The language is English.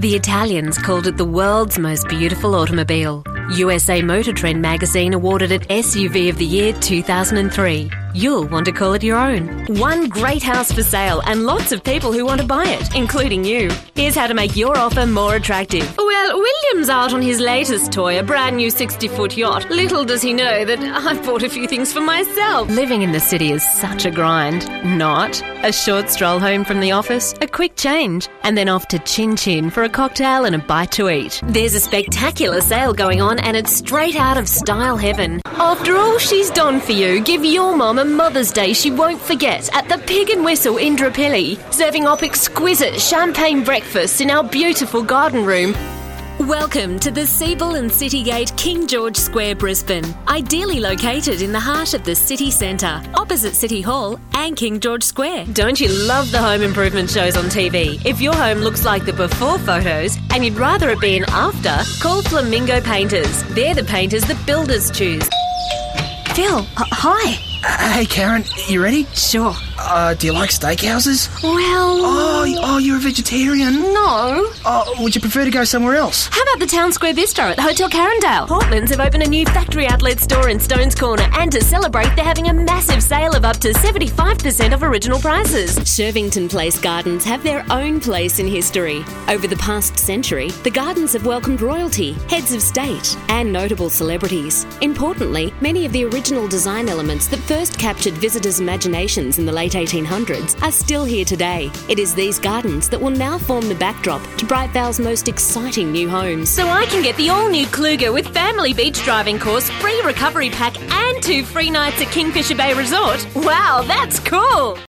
The Italians called it the world's most beautiful automobile. USA Motor Trend magazine awarded it SUV of the Year 2003. You'll want to call it your own. One great house for sale and lots of people who want to buy it, including you. Here's how to make your offer more attractive. Well, William's out on his latest toy, a brand new 60-foot yacht. Little does he know that I've bought a few things for myself. Living in the city is such a grind. Not. A short stroll home from the office, a quick change, and then off to Chin Chin for a cocktail and a bite to eat. There's a spectacular sale going on and it's straight out of style heaven. After all she's done for you, give your mum a Mother's Day she won't forget at the Pig and Whistle in Indooroopilly, serving up exquisite champagne breakfasts in our beautiful garden room. Welcome to the Siebel and Citygate King George Square, Brisbane. Ideally located in the heart of the city centre, opposite City Hall and King George Square. Don't you love the home improvement shows on TV? If your home looks like the before photos and you'd rather it be an after, call Flamingo Painters. They're the painters that builders choose. Phil, hi. Hey Karen, you ready? Sure. Do you like steakhouses? Well... Oh, you're a vegetarian? No. Oh, would you prefer to go somewhere else? How about the Town Square Bistro at the Hotel Carindale? Portman's have opened a new factory outlet store in Stones Corner, and to celebrate, they're having a massive sale of up to 75% of original prices. Shervington Place Gardens have their own place in history. Over the past century, the gardens have welcomed royalty, heads of state, and notable celebrities. Importantly, many of the original design elements that first captured visitors' imaginations in the late 1800s are still here today. It is these gardens that will now form the backdrop to Bright Vale's most exciting new homes. So I can get the all-new Kluger with family beach driving course, free recovery pack and 2 free nights at Kingfisher Bay Resort. Wow, that's cool!